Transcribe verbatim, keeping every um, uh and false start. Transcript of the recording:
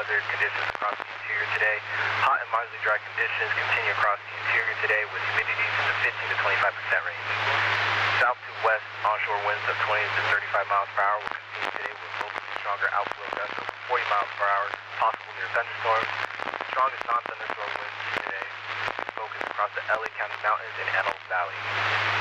weather conditions across the interior today. Hot and mildly dry conditions continue across the interior today with humidity in the fifteen to twenty-five percent range. South to west onshore winds of twenty to thirty-five miles per hour will continue today with locally stronger outflow gusts of forty miles per hour, possible near thunderstorms. Strongest non-thunderstorm winds today focus across the L A County Mountains and Antelope Valley.